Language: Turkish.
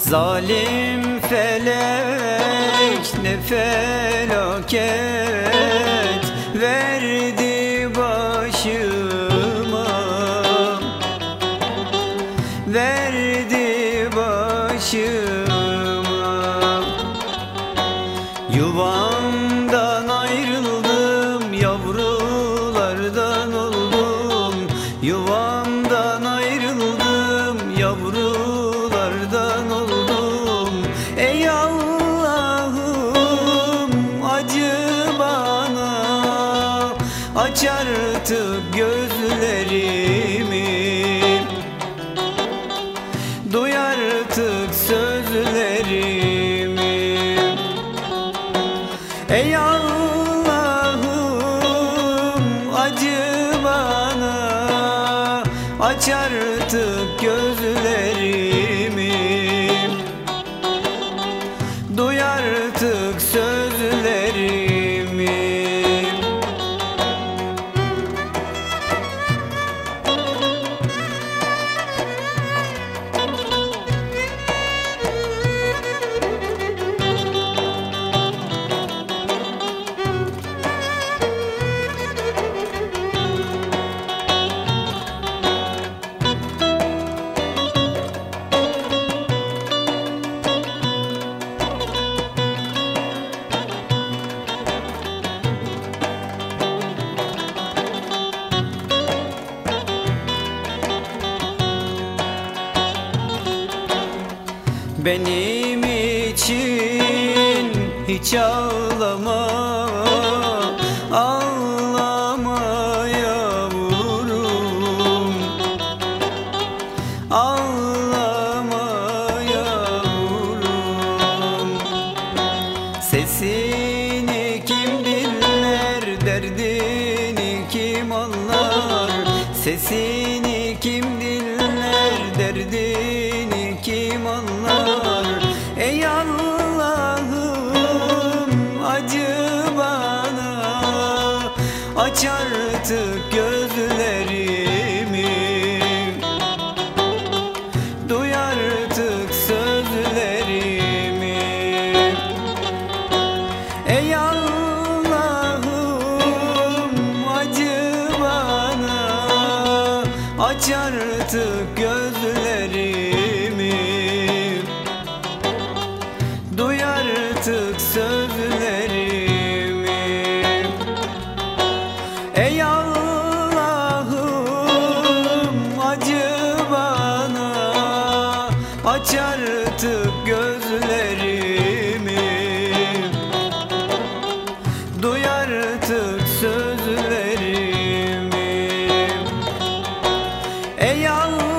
Zalim felek ne felaket verdi başıma, verdi başıma. Yuvamdan ayrıldım, yavrulardan oldum. Yuvamdan ayrıldım, yavrulardan oldum. Ey Allah'ım acı bana, aç artık gözlerimi, duy artık sözlerimi. Ey Allah'ım acı bana, aç artık gözlerimi, duy artık sözlerimi. Benim için hiç ağlama, ağlama yavrum, ağlama yavrum. Sesini kim dinler, derdini kim anlar? Sesini kim dinler, derdini kim anlar? Ey Allah'ım acı bana, aç artık gözlerimi, duy artık sözlerimi. Ey Allah'ım acı bana, aç artık gözlerimi, duy artık sözlerimi. Ey Allah'ım acı bana, aç artık gözlerimi, duy artık sözlerimi. Ey Allah